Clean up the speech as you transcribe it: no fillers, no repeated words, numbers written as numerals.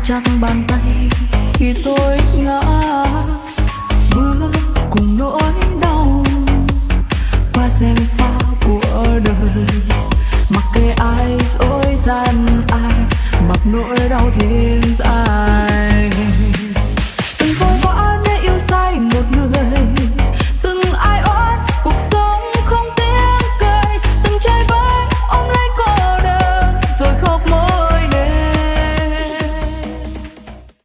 chặt bàn tay khi tôi ngã bước cùng nỗi